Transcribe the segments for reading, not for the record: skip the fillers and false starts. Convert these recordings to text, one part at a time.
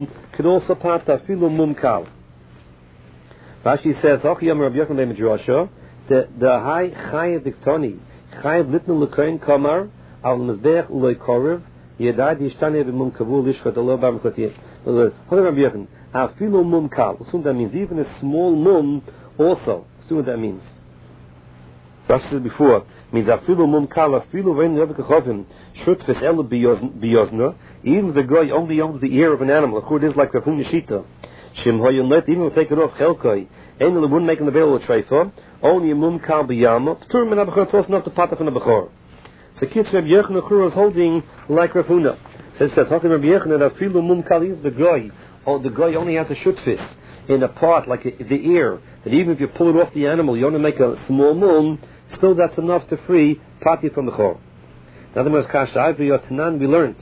could also part afilu mum kal. Rashi says, "Ochiyam Rabbi Yochanan ben Midrasha, the high chayev diktoni, chayev litnu lekoin kamar al mizbech loikorev yedai dishtane b'mum kavul lishchat alo b'amkotie." Hold on, Rabbi Yochanan. Afilu mum kal. Assume that means even a small mum also. Assume what that means. Rashi said before means afilu mum kal afilu vein yavkachovim shutfes elu biyozna. Even if the guy only owns the ear of an animal, it is like the Nishita. Shim hoyin let even if take it off chelkoi. Ain't the one making the veil with treifa. Only a mum kal biyama. P'turim min abachor. It's also enough to patach in the bachor. So Kitz Rabbi Yochanan is holding like Rav Huna. So it says talking Rabbi Yochanan that afilu mum kal is the guy. Oh, the guy only has a shutfis in a part like the ear. That even if you pull it off the animal, you only make a small mum. Still, that's enough to free pati from the chor. In other words, kasha ivri yotanan we learned.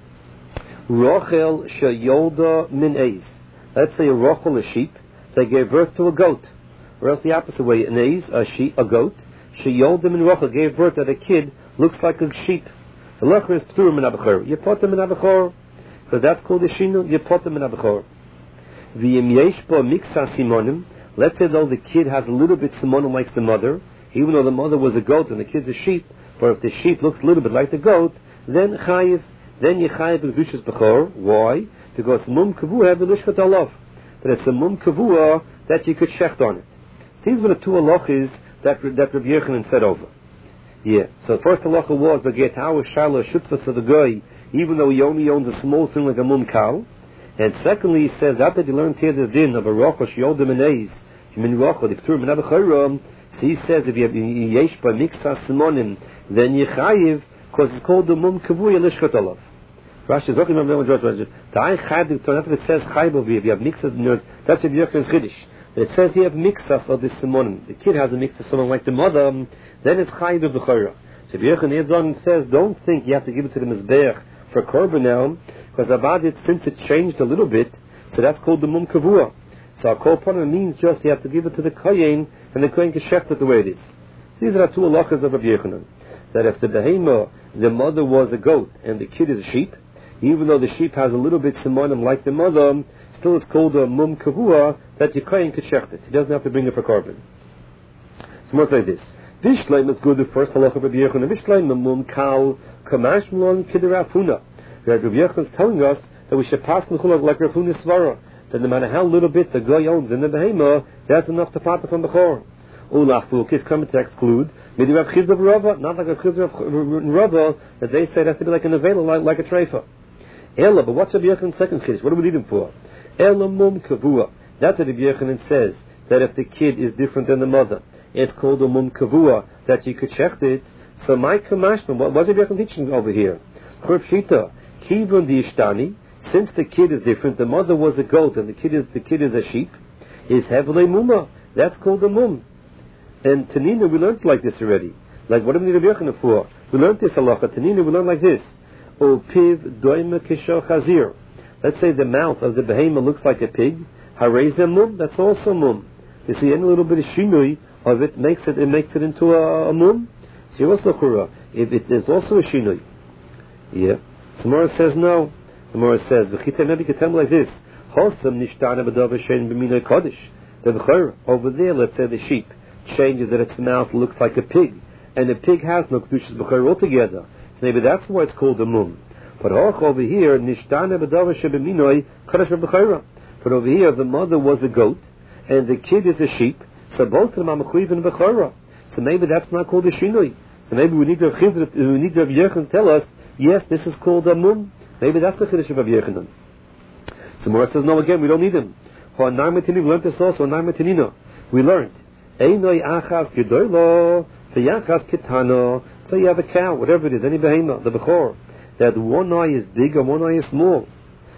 Rochel sheyolda min eiz. Let's say a rochel, a sheep, they gave birth to a goat. Or else the opposite way, an eiz, a goat. Sheyolda min rochel gave birth that a kid looks like a sheep. The lecher is p'tur min abachor. You put them in abachor. So that's called a shinu. You put them in abachor. V'yim yesh bo miksa simonim. Let's say though the kid has a little bit simonim like the mother, even though the mother was a goat and the kid's a sheep, but if the sheep looks a little bit like the goat, then you chayiv b'kedushas b'chor. Why? Because mum kavua have the lishkat alav. But it's a mum kavua that you could shecht on it. These were the two halachas that Rabbi Yochanan said over. Yeah. So first halacha was b'getau shala shutfas of the guy, even though he only owns a small thing like a mum kal. And secondly, he says that he learned here the din of a rocha sheyodim enez, min rocha the p'tur min abachayram. So he says if you have yesh by mixas simonim, then you chayiv, because it's called the mum kavuya lishkat olav. Rashi is okay. The I chayiv that's what it says chayiv over here. If you have mixas, that's if you're chiddush. But it says you have mixas of the simonim. The kid has a mixas simonim like the mother, then it's chayiv of the chayra. So if Yochanan adds on and says, don't think you have to give it to the mizbeach for korban now, because about it since it changed a little bit, so that's called the mum kavua. So a korban means just you have to give it to the kohen, and the kohen can shecht it the way it is. These are the two halachas of Rabbi Yochanan. That if the behema, the mother was a goat and the kid is a sheep, even though the sheep has a little bit simonim like the mother, still it's called a mum kavua that the kohen can shecht it. He doesn't have to bring it for korban. So more like this. Vishleim is good. The first halacha of Rabbi Yochanan. Vishleim mum kal kamash mlon kidei Huna. Rabbi Yochanan is telling us that we should pass the chulav like Rav Huna svara. That no matter how little bit the guy owns in the behema, that's enough to part from the chor. Ulach is coming to exclude maybe Rav Chizda of Rava, not like Rav Chizda of Rava, that they say it has to be like an avela, like a treifa. Ella, but what's Rabbi Yochanan's second chiddush? What do we need him for? Ella mum kavua. That's what Rabbi Yochanan says, that if the kid is different than the mother, it's called a mum kavua, that you could check it. So my kamashman, what's Rabbi Yochanan teaching over here? Churv shita, kivun di ishtani. Since the kid is different, the mother was a goat and the kid is a sheep, is hevle muma. That's called a mum. And Tanina, we learned like this already. Like, what do we need Rabbi Yochanan for? We learned this halacha. Tanina, we learned like this. O piv doima kisho chazir. Let's say the mouth of the behema looks like a pig. Harez mum. That's also mum. You see, any little bit of shinui of it makes it into a mum. So what's the chura? If it is also a shinui. Yeah. Samara says no. Samara says v'chita maybe you could tell me like this. Hosam nishtana b'davar shein b'minoi kodesh. The b'chayr over there. Let's say the sheep changes that its mouth looks like a pig, and the pig has no kedushas b'chayr altogether. So maybe that's why it's called a mum. But over here, nishtana b'davar shein b'minoi kodesh b'chayr. But over here, the mother was a goat, and the kid is a sheep. So both of them are mechuyev in b'chayra. So maybe that's not called a shinoi. So maybe we need to have Yochanan tell us, yes, this is called a mum. Maybe that's the chiddush of Rabbi Yochanan. So Mora says, no, again, we don't need him. We learned this also. We learned. Einoi achas gedoylo, v'yachas kitano. So you have a cow, whatever it is, any behema, the bechor, that one eye is big and one eye is small.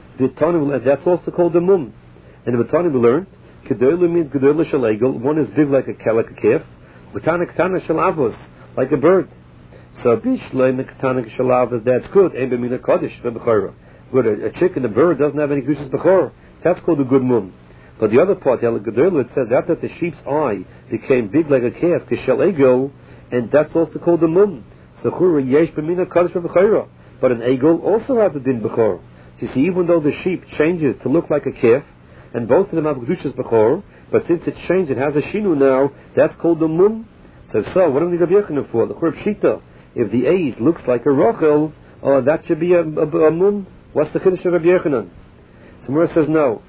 That's also called a mum. And the Batani we learned, gedoylo means gedoylo shalegel. One is big like a calf. Ketana ketana shalavos, like a bird. So bishlei ketana shalavos, that's good. Ein b'mina kodesh v'bechora. Good, a chicken, a bird doesn't have any kushas bechor. That's called a good mum. But the other part, it says that the sheep's eye became big like a calf, kishel ego, and that's also called a mum. So chura yesh b'mina kodesh v'bechora. But an egel also has a din bechor. So you see, even though the sheep changes to look like a calf, and both of them have Kedushas Bechor, but since it changed, it has a Shinu now, that's called the Mum. So what do we need Rabbi Yochanan for? The Churb Shita. If the Eiz looks like a Rochel, that should be a Mum. What's the Kiddush of Rabbi Yochanan? So Mura says no.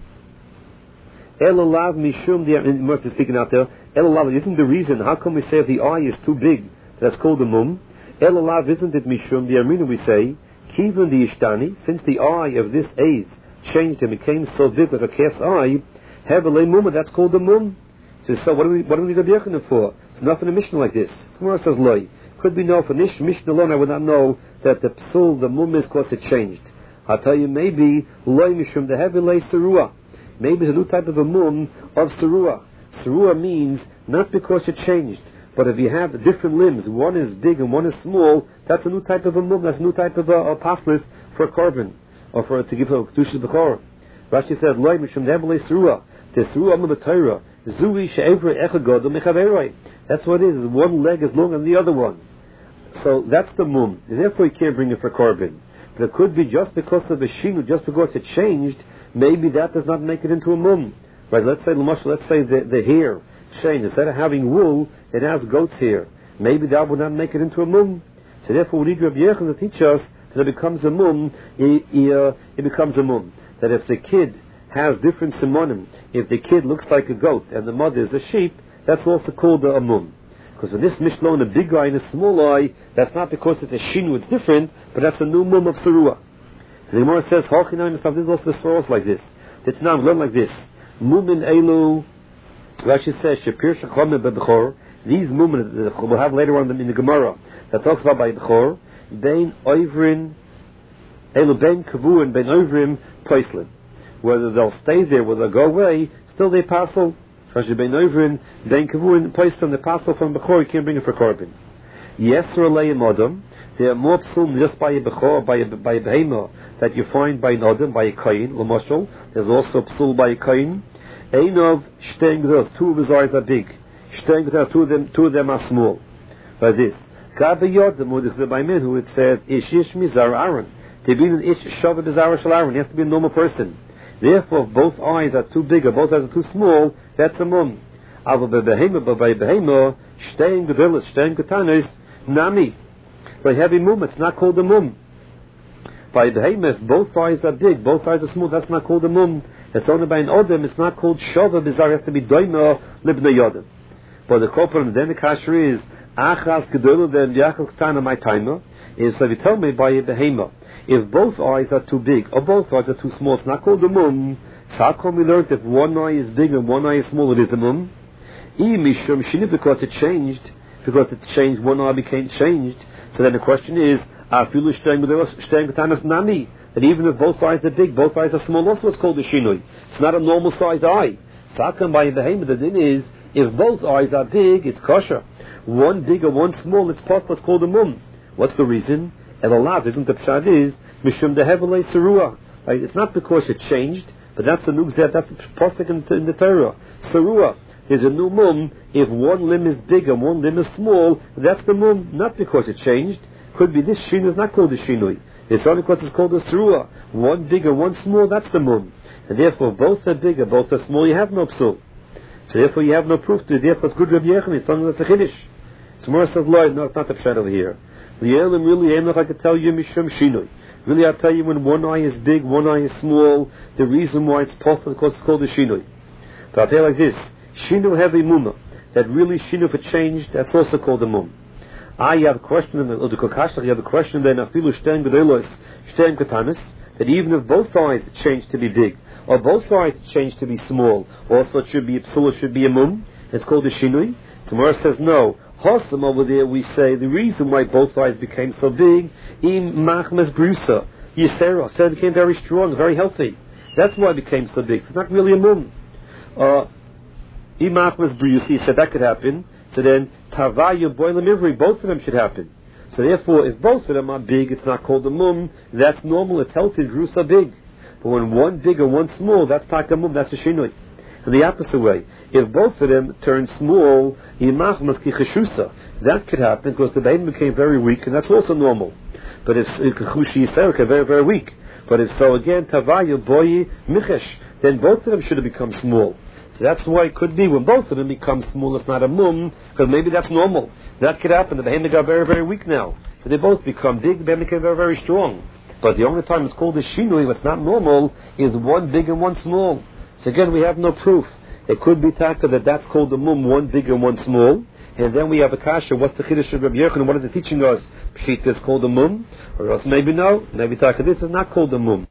Elalav Mishum, Mura is speaking out there, Elalav isn't the reason, how come we say if the eye is too big, that's called the Mum? Elalav isn't it Mishum, the Armina we say, Kivun the Ishtani, since the eye of this Eiz changed and became so big like a calf's eye, Hevelei Mum, that's called the Mum. So what do we need Rabbi Yochanan for? It's not in a mission like this. Gemara says loy. Could be no for mission alone. I would not know that the psul, the mum is because it changed. I'll tell you maybe loy mishum the hevelei serua. Maybe it's a new type of a mum of serua. Serua means not because it changed, but if you have different limbs, one is big and one is small, that's a new type of a mum. That's a new type of a paslis for a korban or for to give a kedushas bechor. Rashi said loy mishum the hevelei serua. The serua mum b'Torah. Zui she'evre echagod u'mechaveroi. That's what it is. One leg is longer than the other one. So that's the mum. And therefore you can't bring it for korban. But it could be just because of the shinu, just because it changed, maybe that does not make it into a mum. Right, let's say the hair changed. Instead of having wool, it has goat's hair. Maybe that would not make it into a mum. So therefore we need Rabbi Yochanan to teach us that it becomes a mum, it becomes a mum. That if the kid has different simonim, if the kid looks like a goat and the mother is a sheep, that's also called a mum. Because in this mishlon, a big eye and a small eye, that's not because it's a shinu, it's different, but that's a new mum of serua. The Gemara says, Hachinai and stuff, this is also the source like this. It's now learn like this. Mumin elu, Rashi says, Shapir Shachom Bechor, these mumin, we'll have later on in the Gemara, that talks about by Bechor, Bein Oivrin, elu Bein Kavuin, Bein Oivrim, Poislin. Whether they'll stay there, whether they'll go away, still they passel. Especially bein ovrin, bein kavuin, placed on the passel from bechor, you can't bring it for korban. Yes, relayim adam. There are more psum just by a bechor, by a behema that you find by an adam, by a kain, l'moshel. There's also psul by a kain. Ein of shtein g'dos, two of his eyes are big. Shtein g'dos, two of them are small. By this, gab yodem, or this is by men who it says ishish mizar Aaron. To be an ish shav mizar shel Aaron, he has to be a normal person. Therefore, if both eyes are too big or both eyes are too small, that's a mum. Aber by behema, shtein gedolos, shtein ketanos, nami. By heavy mum, it's not called a mum. By behema, if both eyes are big, both eyes are small, that's not called a mum. It's only by an odem, it's not called shova bizarre, it has to be doima libna yodem. But the korban, then the kasher is, achas gedolo, then yachas ketana my timer, is, so if you tell me by a behema, if both eyes are too big or both eyes are too small, it's not called a mum. So how come we learned if one eye is big and one eye is small, it is a mum? Because it changed, one eye became changed. So then the question is, that even if both eyes are big, both eyes are small, also it's called a shinui. It's not a normal size eye. So how come by the behemoth the din is, if both eyes are big, it's kosher. One big or one small, it's possible, it's called a mum. What's the reason? Elalav isn't the pshad is mishum de hevelei serua. Like, it's not because it changed, but that's the nugzet, that's the postic in the Torah. Serua. There's a new mum. If one limb is big and one limb is small, that's the mum. Not because it changed. Could be this shinui is not called a shinui. It's only because it's called a serua. One big and one small, that's the mum. And therefore, both are big and both are small. You have no psul. So therefore, you have no proof to it. Therefore, it's good Rabbi Yochanan. It's something that's a chiddush. So Mora says, Lord, no, it's not the pshat over here. Really, I'm not like I tell you, Mishum Shinoi. Really, I'll tell you when one eye is big, one eye is small, the reason why it's possible because it's called a Shinoi. But I'll tell you like this, Shinu have a mumma, that really Shinu if it changed, that's also called a mum. You have a question in the you have a question then, Afilu Shtein Gedolos, Shtein Katanis, that even if both eyes change to be big, or both eyes change to be small, also it should be a psul, it should be a mum, it's called a Shinoi. So Mora says no. Hossam over there we say the reason why both eyes became so big, im machmas brusa, Yisera, so it became very strong, very healthy. That's why it became so big. It's not really a mum. Im machmas brusa, he said that could happen. So then tavayu boilam ivri, both of them should happen. So therefore, if both of them are big, it's not called a mum. That's normal. It's healthy. Grew so big. But when one big and one small, that's not a mum. That's a shinui. In the opposite way, if both of them turn small, that could happen because the baby became very weak, and that's also normal. But if Chushi Yisera very, very weak, But if so, again, Tavayu, Boyi, Michesh, then both of them should have become small. So that's why it could be when both of them become small, it's not a mum, because maybe that's normal. That could happen. The behemoth got very, very weak now. So they both become big, the behemoth get very, very strong. But the only time it's called a shinui, what's not normal, is one big and one small. So again, we have no proof. It could be taka that that's called a mum, one big and one small. And then we have a kasha, what's the chiddush of Rabbi Yochanan, what is it teaching us? Pshita is called a mum, or else maybe no. Maybe taka, this is not called a mum.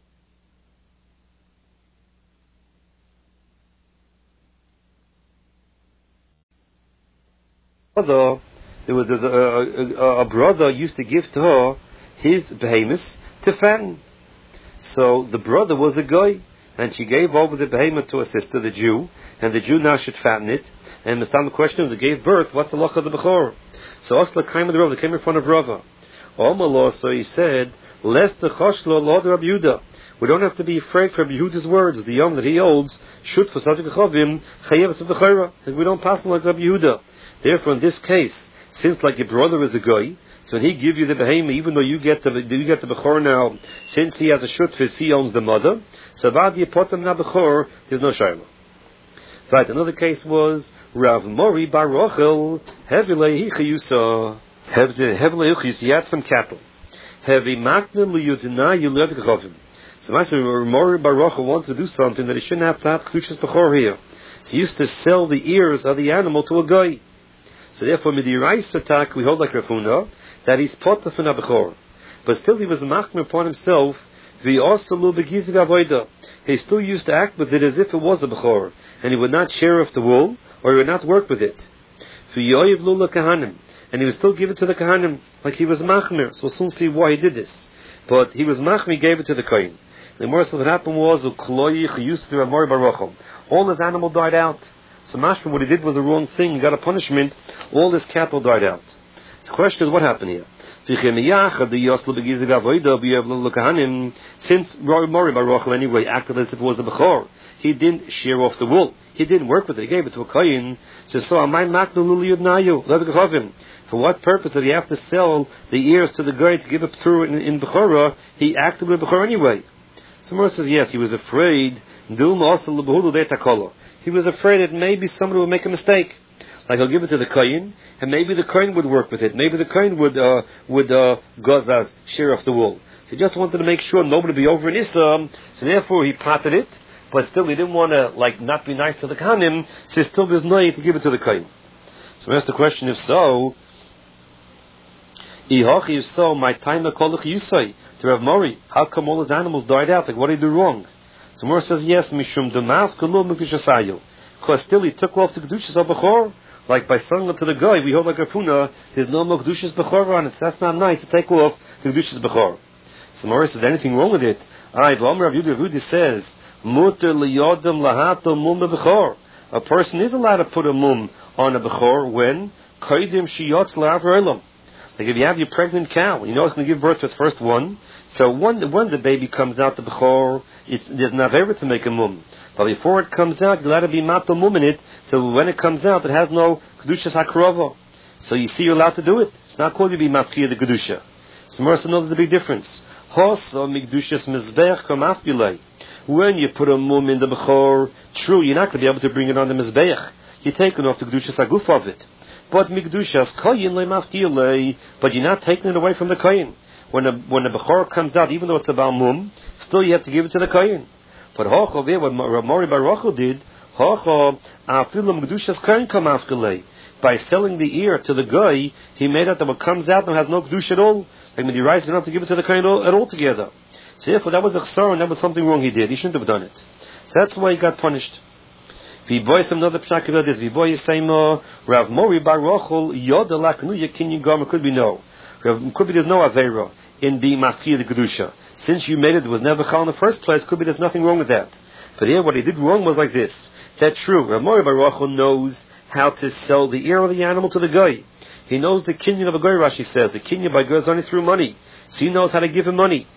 There was a brother used to give to her his behemoth to fatten. So the brother was a guy, and she gave over the behemoth to her sister, the Jew, and the Jew now should fatten it. And the question is, they gave birth, what's the loch of the bechor? So Osla came the Rava, they came in front of Rava. So he said, lest the choshlo Lord Rabbi Yehuda. We don't have to be afraid for Rabbi Yehuda's words. The yom that he holds should for such a chavim chayev of the chayra. We don't pass them like Rabbi Yehuda. Therefore, in this case, since like your brother is a guy, so when he give you the behemoth, even though you get the bechor now, since he has a shutfis, he owns the mother. So bad yipotam na bechor, there's no shayla. Right. Another case was Rav Mori bar Rochel hevilei hichayusa hevilei hichayusa. He had some cattle. Hevi makna liyudina yulad gechavim. So Master Mori bar Rochel wanted to do something that he shouldn't have to have kushas bechor here. So he used to sell the ears of the animal to a guy. So therefore, midiraisa attack we hold like Rafuna that he's potter from a bechor, but still he was machmer upon himself. He still used to act with it as if it was a bechor, and he would not share off the wool, or he would not work with it. And he would still give it to the kahanim, like he was machmer. So we'll soon see why he did this. But he was machmer, he gave it to the kohen. The morsel that happened was all his animal died out. So mashma, what he did was the wrong thing. He got a punishment. All his cattle died out. The question is, what happened here? Since Mori bar Rochel anyway acted as if it was a bechor, he didn't shear off the wool. He didn't work with it. He gave it to a kohen. So for what purpose did he have to sell the ears to the guy to give it through in bechorah? He acted with bechor anyway. So Mori says yes, he was afraid. He was afraid that maybe somebody would make a mistake. Like he'll give it to the kohen, and maybe the kohen would work with it. Maybe the kohen would gozaz, shear off the wool. So he just wanted to make sure nobody would be over in Islam. So therefore he potted it, but still he didn't want to not be nice to the kohanim. So still there's no need to give it to the kohen. So that's the question. If so, my time to call the Rav Mori, how come all his animals died out? Like what did he do wrong? So Mor says yes, mishum demav kulu mekdushasayu. Because still he took off the kedushas of bechor. Like by selling it to the guy, we hold like a puna, there's no more kedushas bechor on it. So that's not nice to take off the kedushas bechor. So Mor says, anything wrong with it? Alright, Rav Yudi says, muter liyodem lahato mum bechor. A person is allowed to put a mum on a bechor when koidim shiyotz la'avar elam. Like if you have your pregnant cow, you know it's going to give birth to its first one. So when the baby comes out, the bechor, there's not ever to make a mum. But before it comes out, you'll have to be mato mum in it. So when it comes out, it has no kedushas hakrova. So you see, you're allowed to do it. It's not called to be mafkia the kedusha. So Mersa knows there's a big difference. Hos or mikdushas mizbech kamafbilei. When you put a mum in the bechor, true, you're not going to be able to bring it on the mizbech. You're taking off the kedushas haguf of it. But mikdushas koyin le, but you're not taking it away from the koyin. When the bechor comes out, even though it's about mum, still you have to give it to the koyin. But hocho there, what Mori bar Rochel did, hocho afilu mikdushas koyin kamafkilei. By selling the ear to the guy, he made out that what comes out and has no kedusha at all. Like when he rises, you don't have to give it to the koyin at all together. So therefore, that was a chsar, and that was something wrong he did. He shouldn't have done it. So that's why he got punished. V'boy some another psak about this. V'boy saymo Rav Mori bar Rochel yoda laknuya kinyan gomer could be no. Could be there's no avera in being mafkia the kedusha. Since you made it was never chal in the first place. Could be there's nothing wrong with that. But here, what he did wrong was like this. That's true. Rav Mori bar Rochel knows how to sell the ear of the animal to the guy. He knows the kinyan of a guy. Rashi says the kinyan by guy is only through money, so he knows how to give him money.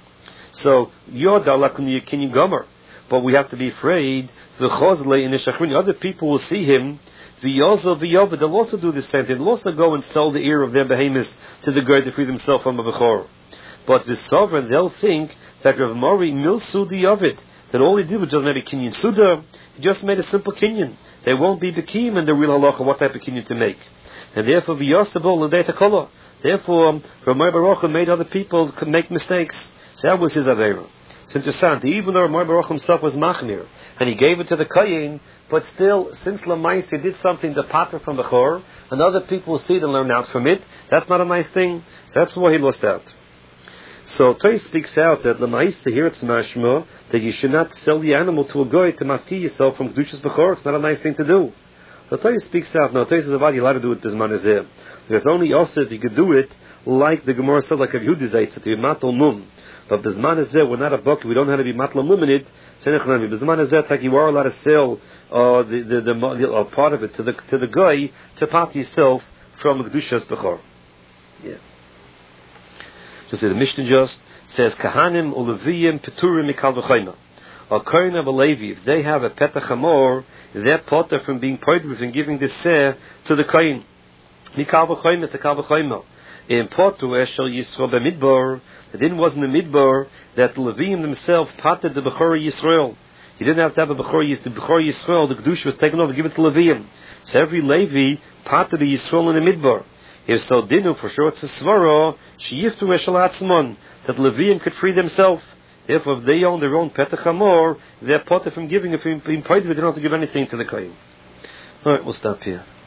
So yoda laknuya kinyan gomer. But we have to be afraid. The chozle in the shachrin, other people will see him. V'yozel v'yoved, they'll also do the same thing. They'll also go and sell the ear of their behemoths to the guy to free themselves from a bechor. But the sovereign, they'll think that Rav Mori milsu the Ovid, that all he did was just maybe kinyan suda, he just made a simple kinyan. They won't be bekim in the real halacha what type of kinyan to make. And therefore, v'yosabol l'dei kola. Therefore, Rav Mori Baruch made other people make mistakes. So that was his avera. It's interesting. Even though Rav Mori Baruch himself was machmir, and he gave it to the kohen, but still, since Lamais he did something to pater from the chor, and other people will see it and learn out from it, that's not a nice thing. So that's why he lost out. So Torah speaks out that Lamais, here it's mashma, that you should not sell the animal to a goy to mafki yourself from Kedushas Bechor. It's not a nice thing to do. So Torah speaks out, no, Torah says about you're allowed to do it Bizman Hazeh. There's only also if you could do it, like the Gemara said, like a Yehudi Zayt, to be Matal Mum. But Bizman Hazeh, we're not a bucket, we don't know how to be Matal Mum in it. Bizman Hazeh, it's like you are allowed to sell the part of it to the guy to part yourself from Kedushas Bechor. Yeah. Just the Mishnah just says Kahanim Uleviyim Peturim Mikal V'chayna. A Kohen of a Levi, if they have a Petach Hamor, they're potter from being potter and giving this seh to the Kohen. Mikal V'chayna to Kal V'chayna. In Potu Eshel Yisrael B'Midbar, it didn't wasn't the Midbar that the Levim themselves potted the Bechor Yisrael. You didn't have to have a Bechor Yisrael. The Kedush was taken over, give it to Levim. So every Levi potted the Yisrael in the Midbar. If so, dinu for sure it's a svara sheyiftu eshel atzmon that Leviim could free themselves. Therefore, if they own their own petach hamor, they're potter from giving. If being paid, they don't have to give anything to the kohen. All right, we'll stop here.